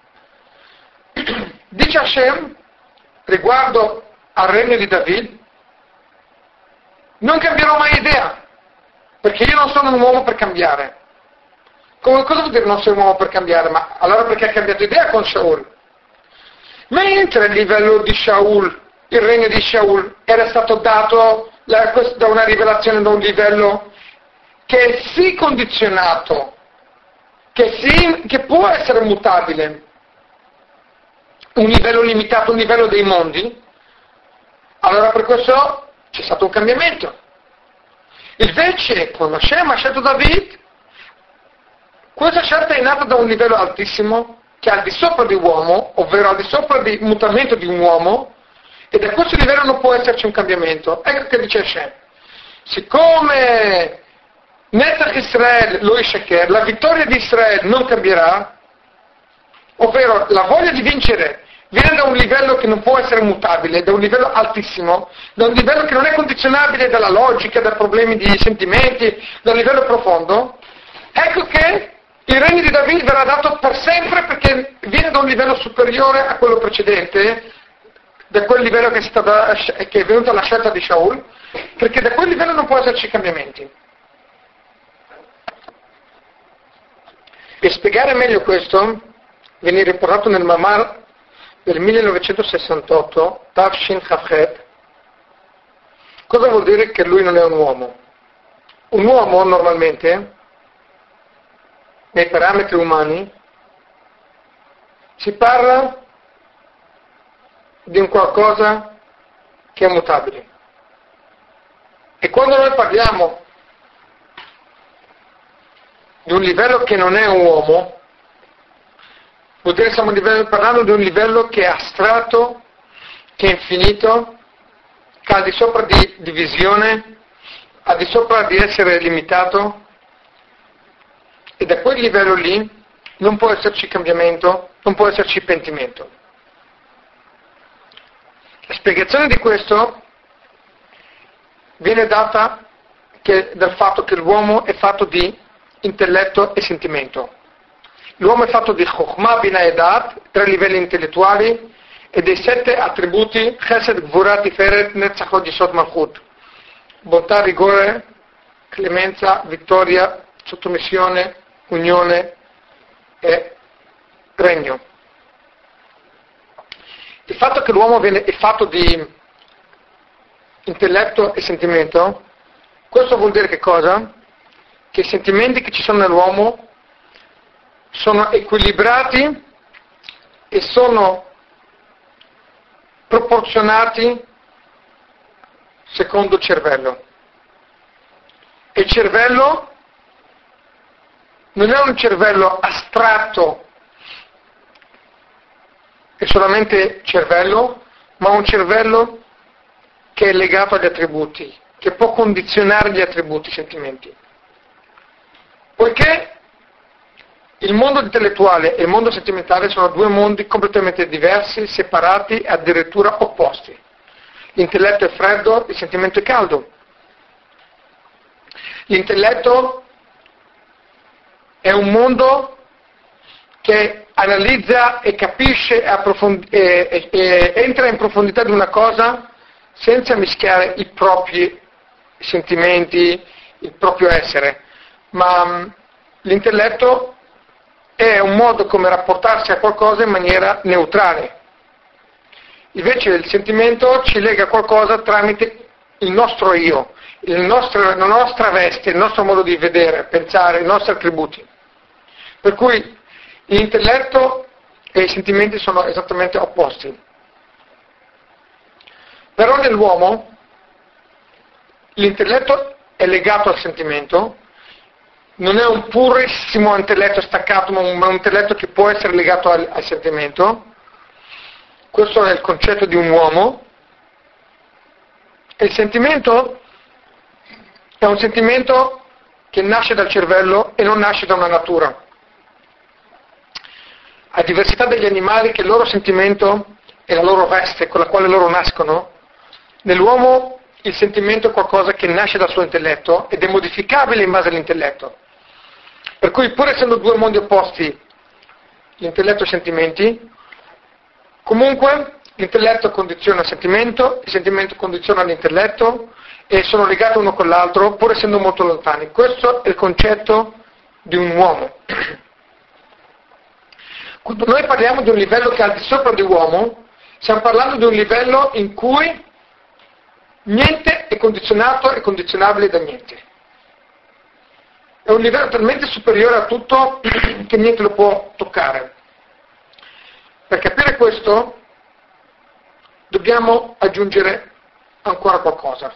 Dice Hashem riguardo al regno di David: non cambierò mai idea, perché io non sono un uomo per cambiare. Cosa vuol dire non sei un uomo per cambiare? Ma allora perché ha cambiato idea con Shaul? Mentre il livello di Shaul, il regno di Shaul, era stato dato da una rivelazione, da un livello che è sì condizionato, che può essere mutabile, un livello limitato, un livello dei mondi, allora per questo c'è stato un cambiamento. Invece, quando Hashem ha scelto David, questa scelta è nata da un livello altissimo, che è al di sopra di uomo, ovvero al di sopra di mutamento di un uomo, e da questo livello non può esserci un cambiamento. Ecco che dice Hashem: siccome Netzach Israel lo Ishaker, la vittoria di Israele non cambierà, ovvero la voglia di vincere viene da un livello che non può essere mutabile, da un livello altissimo, da un livello che non è condizionabile dalla logica, da problemi di sentimenti, da un livello profondo. Ecco che il regno di David verrà dato per sempre, perché viene da un livello superiore a quello precedente, da quel livello che è venuta la scelta di Shaul, perché da quel livello non può esserci cambiamenti. Per spiegare meglio questo, viene riportato nel Mamar del 1968, Tav Shin Chafet. Cosa vuol dire che lui non è un uomo? Un uomo normalmente, nei parametri umani, si parla di un qualcosa che è mutabile. E quando noi parliamo di un livello che non è un uomo, vuol dire che stiamo parlando di un livello che è astratto, che è infinito, che è al di sopra di visione, al di sopra di essere limitato, e da quel livello lì non può esserci cambiamento, non può esserci pentimento. La spiegazione di questo viene data dal fatto che l'uomo è fatto di intelletto e sentimento. L'uomo è fatto di Chokhmah, Binah e Dat, 3 livelli intellettuali, e dei 7 attributi Chesed, Gvura, Tiferet, Netzach, Hod, Yesod, Malchut: bontà, rigore, clemenza, vittoria, sottomissione, unione e regno. Il fatto che l'uomo è fatto di intelletto e sentimento, questo vuol dire che cosa? Che i sentimenti che ci sono nell'uomo sono equilibrati e sono proporzionati secondo il cervello. E il cervello non è un cervello astratto e solamente cervello, ma un cervello che è legato agli attributi, che può condizionare gli attributi, i sentimenti. Poiché il mondo intellettuale e il mondo sentimentale sono 2 mondi completamente diversi, separati e addirittura opposti. L'intelletto è freddo, il sentimento è caldo. L'intelletto è un mondo che analizza e capisce e entra in profondità di una cosa senza mischiare i propri sentimenti, il proprio essere. Ma l'intelletto è un modo come rapportarsi a qualcosa in maniera neutrale. Invece il sentimento ci lega a qualcosa tramite il nostro io, la nostra veste, il nostro modo di vedere, pensare, i nostri attributi. Per cui l'intelletto e i sentimenti sono esattamente opposti. Però nell'uomo l'intelletto è legato al sentimento, non è un purissimo intelletto staccato, ma un intelletto che può essere legato al sentimento. Questo è il concetto di un uomo. E il sentimento è un sentimento che nasce dal cervello e non nasce da una natura. A diversità degli animali, che il loro sentimento è la loro veste con la quale loro nascono, nell'uomo il sentimento è qualcosa che nasce dal suo intelletto ed è modificabile in base all'intelletto. Per cui, pur essendo due mondi opposti, l'intelletto e i sentimenti, comunque l'intelletto condiziona il sentimento condiziona l'intelletto e sono legati uno con l'altro, pur essendo molto lontani. Questo è il concetto di un uomo. Quando noi parliamo di un livello che è al di sopra di uomo, stiamo parlando di un livello in cui niente è condizionato e condizionabile da niente. È un livello talmente superiore a tutto che niente lo può toccare. Per capire questo dobbiamo aggiungere ancora qualcosa.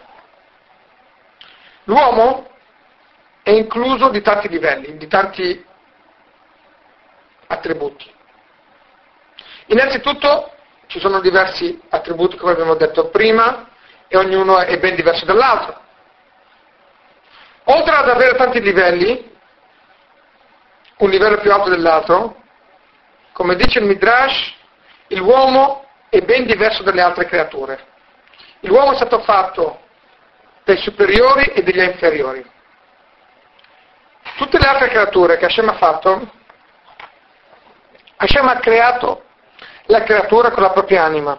L'uomo è incluso di tanti livelli, di tanti attributi. Innanzitutto ci sono diversi attributi, come abbiamo detto prima, e ognuno è ben diverso dall'altro. Oltre ad avere tanti livelli, un livello più alto dell'altro, come dice il Midrash, l'uomo è ben diverso dalle altre creature. L'uomo è stato fatto dai superiori e degli inferiori. Tutte le altre creature che Hashem ha fatto, Hashem ha creato la creatura con la propria anima.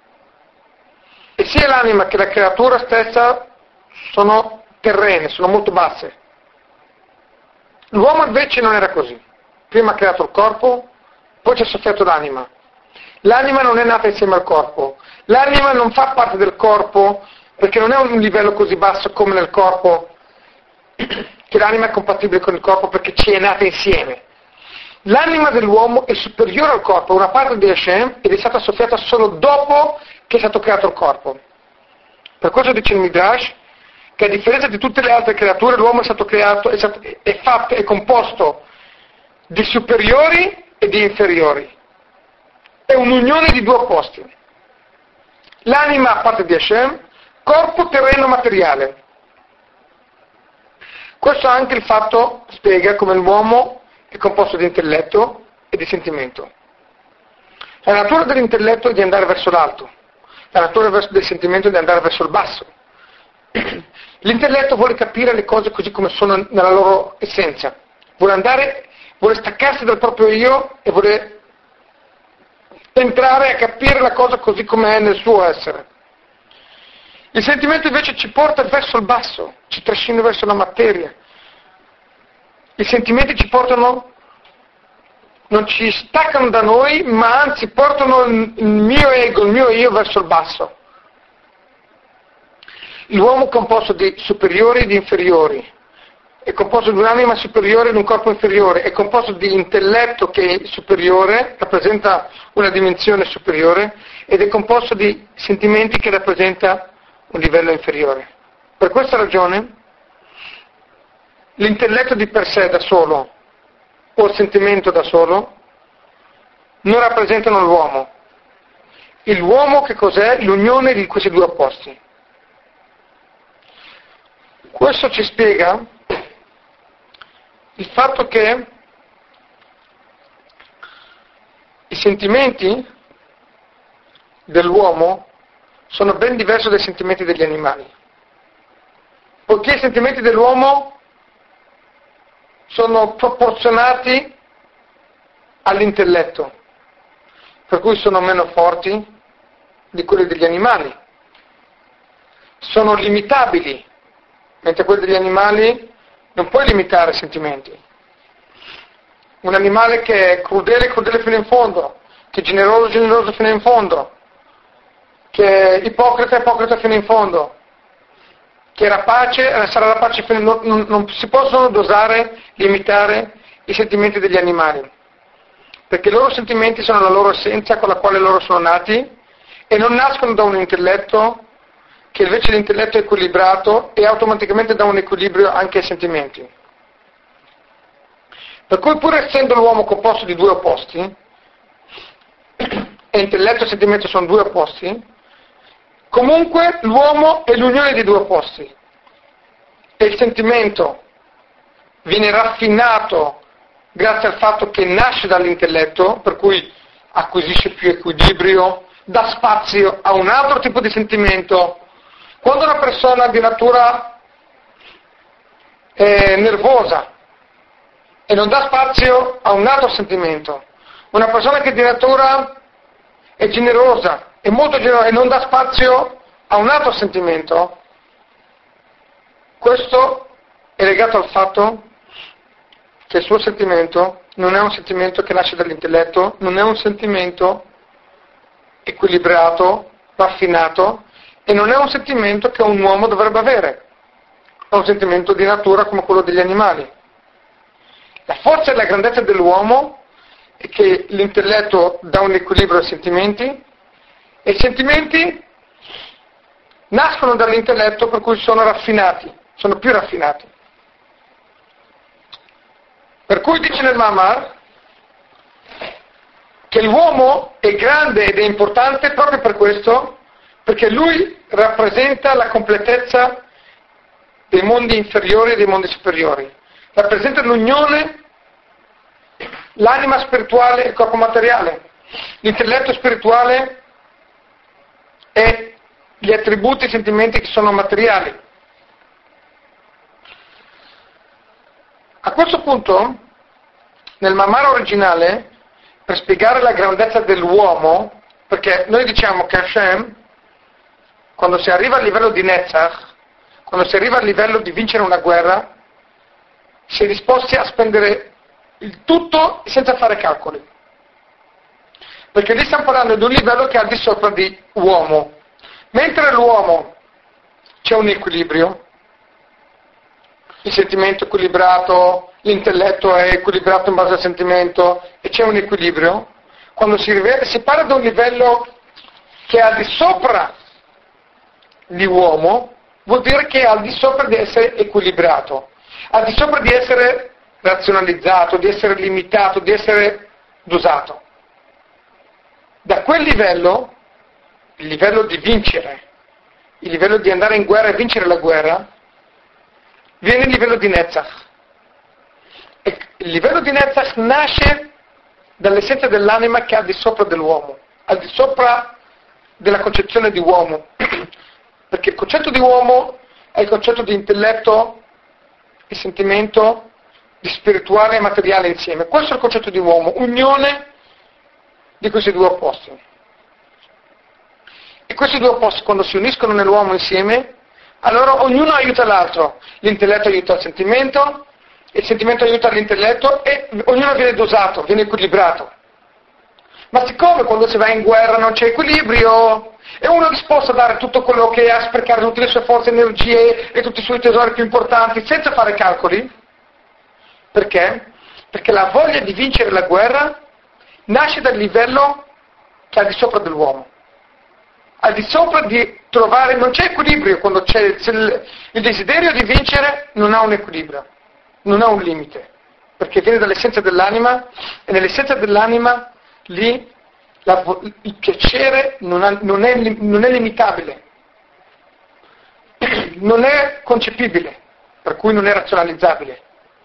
E sia l'anima che la creatura stessa sono terrene, sono molto basse. L'uomo invece non era così. Prima ha creato il corpo, poi ci ha soffiato l'anima. L'anima non è nata insieme al corpo. L'anima non fa parte del corpo perché non è un livello così basso come nel corpo, che l'anima è compatibile con il corpo perché ci è nata insieme. L'anima dell'uomo è superiore al corpo, è una parte di Hashem ed è stata soffiata solo dopo che è stato creato il corpo. Per questo dice il Midrash che a differenza di tutte le altre creature l'uomo è stato creato, è composto di superiori e di inferiori. È un'unione di due opposti. L'anima a parte di Hashem, corpo, terreno, materiale. Questo anche il fatto spiega come l'uomo è composto di intelletto e di sentimento. La natura dell'intelletto è di andare verso l'alto, la natura del sentimento è di andare verso il basso. L'intelletto vuole capire le cose così come sono nella loro essenza, vuole staccarsi dal proprio io e vuole entrare a capire la cosa così come è nel suo essere. Il sentimento invece ci porta verso il basso, ci trascina verso la materia. I sentimenti ci portano, non ci staccano da noi, ma anzi portano il mio ego, il mio io verso il basso. L'uomo è composto di superiori e di inferiori, è composto di un'anima superiore e di un corpo inferiore, è composto di intelletto che è superiore, rappresenta una dimensione superiore, ed è composto di sentimenti che rappresenta un livello inferiore. Per questa ragione l'intelletto di per sé da solo o il sentimento da solo non rappresentano l'uomo. L'uomo che cos'è? L'unione di questi due opposti. Questo ci spiega il fatto che i sentimenti dell'uomo sono ben diversi dai sentimenti degli animali, poiché i sentimenti dell'uomo sono proporzionati all'intelletto, per cui sono meno forti di quelli degli animali, sono limitabili, mentre quelli degli animali non puoi limitare i sentimenti. Un animale che è crudele, crudele fino in fondo, che è generoso, generoso fino in fondo, che è ipocrita, ipocrita fino in fondo, che è rapace, sarà rapace fino in fondo. Non si possono dosare, limitare i sentimenti degli animali, perché i loro sentimenti sono la loro essenza con la quale loro sono nati e non nascono da un intelletto che invece l'intelletto è equilibrato e automaticamente dà un equilibrio anche ai sentimenti. Per cui pur essendo l'uomo composto di due opposti, e intelletto e sentimento sono due opposti, comunque l'uomo è l'unione di due opposti. E il sentimento viene raffinato grazie al fatto che nasce dall'intelletto, per cui acquisisce più equilibrio, dà spazio a un altro tipo di sentimento, Quando una persona di natura è nervosa e non dà spazio a un altro sentimento, una persona che di natura è generosa, è molto generosa e non dà spazio a un altro sentimento, questo è legato al fatto che il suo sentimento non è un sentimento che nasce dall'intelletto, non è un sentimento equilibrato, raffinato, e non è un sentimento che un uomo dovrebbe avere, è un sentimento di natura come quello degli animali. La forza e la grandezza dell'uomo è che l'intelletto dà un equilibrio ai sentimenti e i sentimenti nascono dall'intelletto, per cui sono raffinati, sono più raffinati. Per cui dice nel Mahamar che l'uomo è grande ed è importante proprio per questo, perché lui rappresenta la completezza dei mondi inferiori e dei mondi superiori. Rappresenta l'unione, l'anima spirituale e il corpo materiale, l'intelletto spirituale e gli attributi e i sentimenti che sono materiali. A questo punto, nel Mahamar originale, per spiegare la grandezza dell'uomo, perché noi diciamo che Hashem, quando si arriva al livello di Netzach, quando si arriva al livello di vincere una guerra, si è disposti a spendere il tutto senza fare calcoli. Perché lì stiamo parlando di un livello che è al di sopra di uomo. Mentre l'uomo c'è un equilibrio, il sentimento è equilibrato, l'intelletto è equilibrato in base al sentimento e c'è un equilibrio, quando si parla di un livello che è al di sopra di uomo, vuol dire che è al di sopra di essere equilibrato, al di sopra di essere razionalizzato, di essere limitato, di essere dosato. Da quel livello, il livello di vincere, il livello di andare in guerra e vincere la guerra, viene il livello di Netzach. E il livello di Netzach nasce dall'essenza dell'anima che è al di sopra dell'uomo, al di sopra della concezione di uomo. Perché il concetto di uomo è il concetto di intelletto, di sentimento, di spirituale e materiale insieme. Questo è il concetto di uomo, unione di questi due opposti. E questi due opposti, quando si uniscono nell'uomo insieme, allora ognuno aiuta l'altro. L'intelletto aiuta il sentimento aiuta l'intelletto e ognuno viene dosato, viene equilibrato. Ma siccome quando si va in guerra non c'è equilibrio, è uno disposto a dare tutto quello che ha, a sprecare tutte le sue forze, energie e tutti i suoi tesori più importanti senza fare calcoli. Perché? Perché la voglia di vincere la guerra nasce dal livello che è al di sopra dell'uomo. Al di sopra di trovare, non c'è equilibrio quando c'è il desiderio di vincere, non ha un equilibrio, non ha un limite, perché viene dall'essenza dell'anima e nell'essenza dell'anima lì il piacere non è limitabile, non è concepibile, per cui non è razionalizzabile.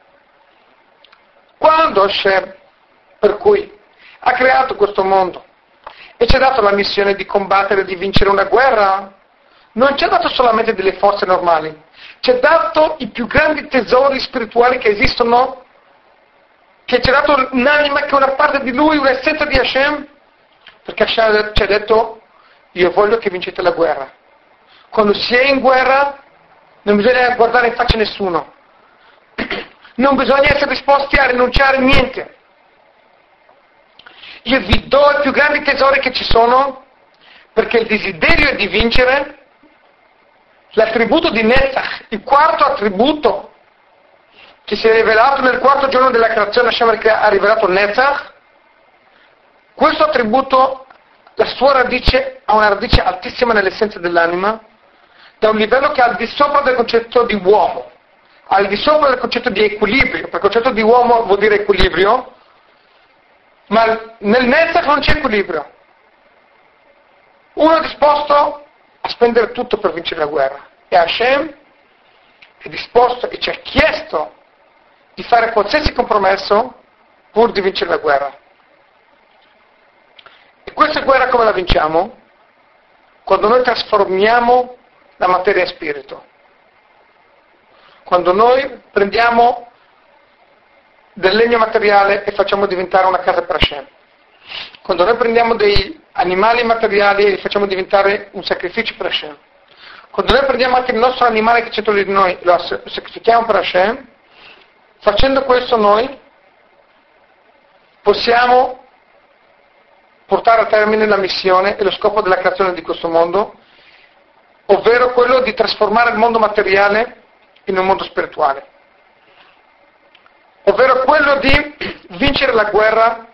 Quando Hashem, per cui ha creato questo mondo e ci ha dato la missione di combattere, di vincere una guerra, non ci ha dato solamente delle forze normali, ci ha dato i più grandi tesori spirituali che esistono, che ci ha dato un'anima che è una parte di Lui, un'essenza di Hashem, perché Hashem ci ha detto: io voglio che vincete la guerra. Quando si è in guerra non bisogna guardare in faccia a nessuno, non bisogna essere disposti a rinunciare a niente. Io vi do i più grandi tesori che ci sono, perché il desiderio è di vincere. L'attributo di Netzach, il quarto attributo che si è rivelato nel quarto giorno della creazione, Hashem ha rivelato Netzach. Questo attributo, la sua radice, ha una radice altissima nell'essenza dell'anima, da un livello che è al di sopra del concetto di uomo, al di sopra del concetto di equilibrio, perché il concetto di uomo vuol dire equilibrio, ma nel Netzach non c'è equilibrio. Uno è disposto a spendere tutto per vincere la guerra, e Hashem è disposto e ci ha chiesto di fare qualsiasi compromesso pur di vincere la guerra. E questa guerra come la vinciamo? Quando noi trasformiamo la materia e spirito. Quando noi prendiamo del legno materiale e facciamo diventare una casa per Hashem. Quando noi prendiamo dei animali materiali e li facciamo diventare un sacrificio per Hashem. Quando noi prendiamo anche il nostro animale che c'è dentro di noi e lo sacrifichiamo per Hashem, facendo questo noi possiamo portare a termine la missione e lo scopo della creazione di questo mondo, ovvero quello di trasformare il mondo materiale in un mondo spirituale, ovvero quello di vincere la guerra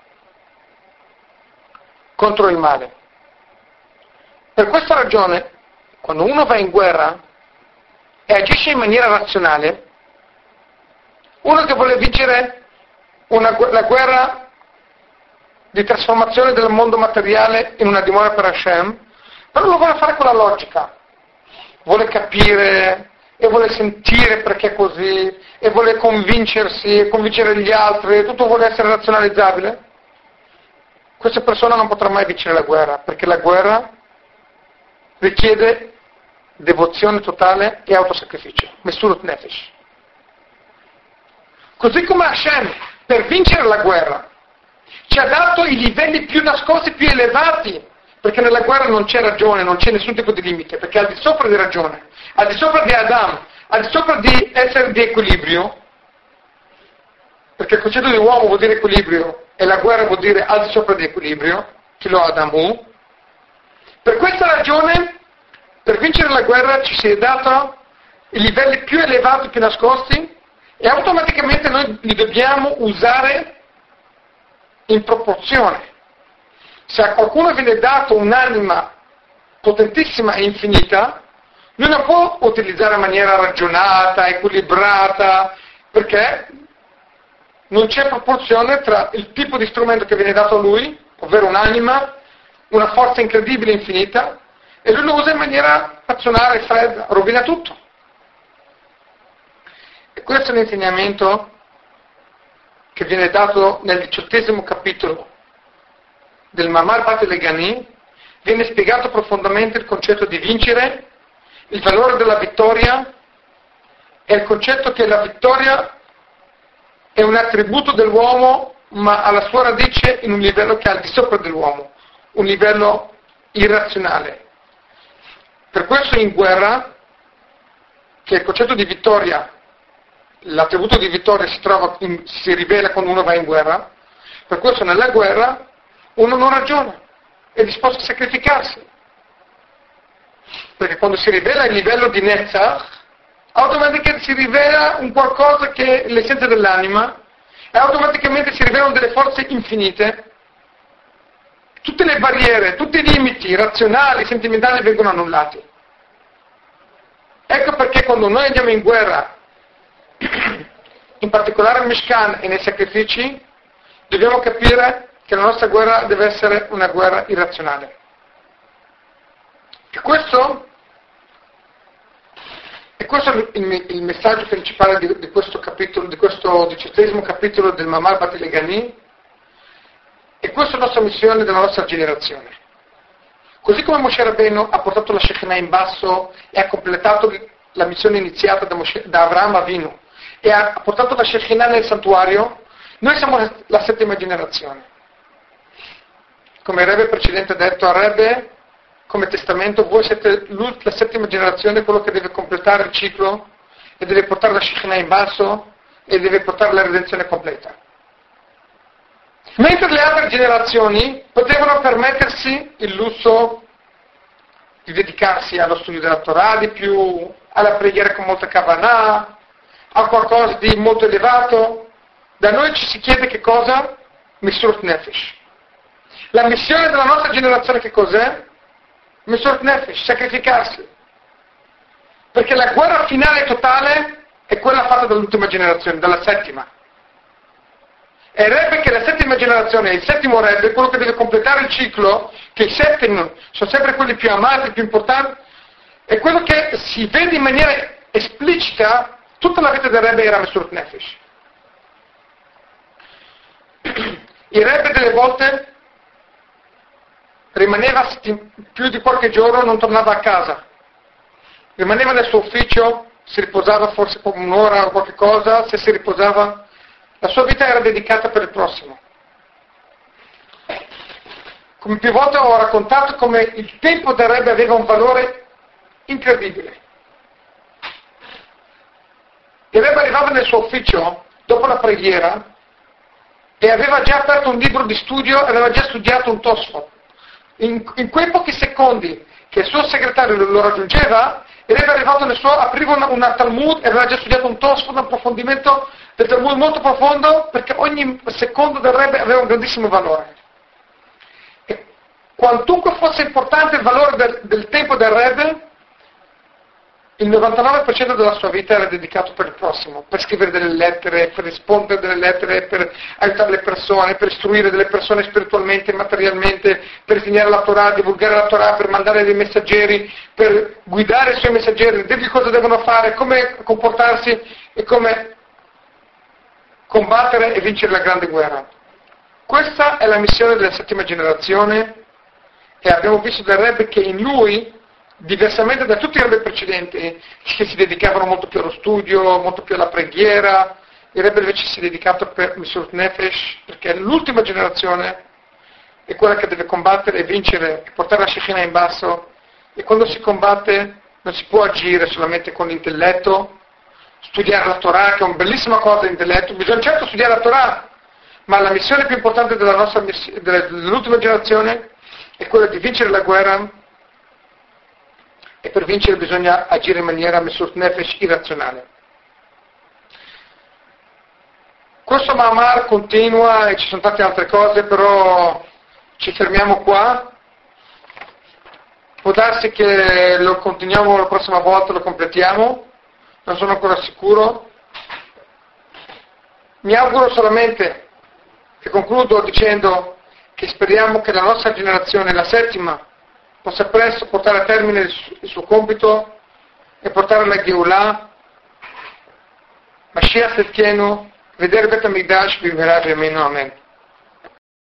contro il male. Per questa ragione, quando uno va in guerra e agisce in maniera razionale, uno che vuole vincere la guerra di trasformazione del mondo materiale in una dimora per Hashem, però lo vuole fare con la logica, vuole capire e vuole sentire perché è così, e vuole convincersi e convincere gli altri, e tutto vuole essere razionalizzabile. Questa persona non potrà mai vincere la guerra, perché la guerra richiede devozione totale e autosacrificio, Mesurut Nefesh. Così come Hashem, per vincere la guerra, ci ha dato i livelli più nascosti, più elevati, perché nella guerra non c'è ragione, non c'è nessun tipo di limite, perché al di sopra di ragione, al di sopra di Adam, al di sopra di essere di equilibrio, perché il concetto di uomo vuol dire equilibrio e la guerra vuol dire al di sopra di equilibrio, Kilo Adamu. Per questa ragione, per vincere la guerra ci si è dato i livelli più elevati, più nascosti, e automaticamente noi li dobbiamo usare in proporzione. Se a qualcuno viene dato un'anima potentissima e infinita, lui non può utilizzare in maniera ragionata, equilibrata, perché non c'è proporzione tra il tipo di strumento che viene dato a lui, ovvero un'anima, una forza incredibile, infinita, e lui lo usa in maniera razionale, fredda, rovina tutto. E questo è l'insegnamento che viene dato nel 18° capitolo del Mamar Bat Legani. Viene spiegato profondamente il concetto di vincere, il valore della vittoria e il concetto che la vittoria è un attributo dell'uomo, ma ha la sua radice in un livello che è al di sopra dell'uomo, un livello irrazionale. Per questo in guerra, che il concetto di vittoria, l'attributo di vittoria si rivela quando uno va in guerra, per questo nella guerra uno non ragiona, è disposto a sacrificarsi. Perché quando si rivela il livello di Netzach, automaticamente si rivela un qualcosa che è l'essenza dell'anima, e automaticamente si rivelano delle forze infinite. Tutte le barriere, tutti i limiti razionali, sentimentali vengono annullati. Ecco perché quando noi andiamo in guerra, in particolare al Mishkan e nei sacrifici, dobbiamo capire che la nostra guerra deve essere una guerra irrazionale. E questo è il messaggio principale di questo capitolo, di questo 18° capitolo del Mamar Bat Legani, e questa è la nostra missione della nostra generazione. Così come Moshe Rabbeinu ha portato la Shekinah in basso e ha completato la missione iniziata da Avraham Avinu e ha portato la Shekinah nel santuario, noi siamo la 7ª generazione. Come il Rebbe precedente ha detto al Rebbe, come testamento, voi siete la 7ª generazione, quello che deve completare il ciclo e deve portare la Shekinah in basso e deve portare la redenzione completa. Mentre le altre generazioni potevano permettersi il lusso di dedicarsi allo studio della Torah di più, alla preghiera con molta kavanah, a qualcosa di molto elevato, da noi ci si chiede che cosa? Mesurut Nefesh. La missione della nostra generazione che cos'è? Mesurut Nefesh, sacrificarsi. Perché la guerra finale totale è quella fatta dall'ultima generazione, dalla 7ª. E il Rebbe che è la 7ª generazione, il 7° Rebbe, quello che deve completare il ciclo, che i 7 sono sempre quelli più amati, più importanti, è quello che si vede in maniera esplicita. Tutta la vita del Rebbe era Mesurut Nefesh. Il Rebbe delle volte rimaneva più di qualche giorno, non tornava a casa. rimaneva nel suo ufficio, si riposava forse per un'ora o qualche cosa, se si riposava, la sua vita era dedicata per il prossimo. Come più volte ho raccontato come il tempo del Rebbe aveva un valore incredibile. Il Rebbe arrivava nel suo ufficio dopo la preghiera e aveva già aperto un libro di studio, aveva già studiato un Tosfot. In quei pochi secondi che il suo segretario lo raggiungeva, il Rebbe arrivato apriva una Talmud e aveva già studiato un Tosfot, un approfondimento del Talmud molto profondo, perché ogni secondo del Rebbe aveva un grandissimo valore. E quantunque fosse importante il valore del tempo del Rebbe, il 99% della sua vita era dedicato per il prossimo, per scrivere delle lettere, per rispondere delle lettere, per aiutare le persone, per istruire delle persone spiritualmente, materialmente, per insegnare la Torah, divulgare la Torah, per mandare dei messaggeri, per guidare i suoi messaggeri, dirgli cosa devono fare, come comportarsi e come combattere e vincere la grande guerra. Questa è la missione della settima generazione e abbiamo visto del Rebbe che in lui, diversamente da tutti i Rebbe precedenti, che si dedicavano molto più allo studio, molto più alla preghiera, il Rebbe invece si è dedicato per Mesirut Nefesh, perché l'ultima generazione è quella che deve combattere e vincere, e portare la Shekhinah in basso, e quando si combatte non si può agire solamente con l'intelletto, studiare la Torah, che è una bellissima cosa l'intelletto, bisogna certo studiare la Torah, ma la missione più importante dell'ultima generazione è quella di vincere la guerra, e per vincere bisogna agire in maniera Mesirut Nefesh irrazionale. Questo Mahamar continua e ci sono tante altre cose, però ci fermiamo qua. Può darsi che lo continuiamo la prossima volta, lo completiamo, non sono ancora sicuro. Mi auguro solamente, e concludo dicendo che speriamo che la nostra generazione, la settima, possa presto portare a termine il suo compito e portare la Geulah, Mashiach Tzidkenu, vedere Bet HaMikdash, vivrà più o meno. Amen.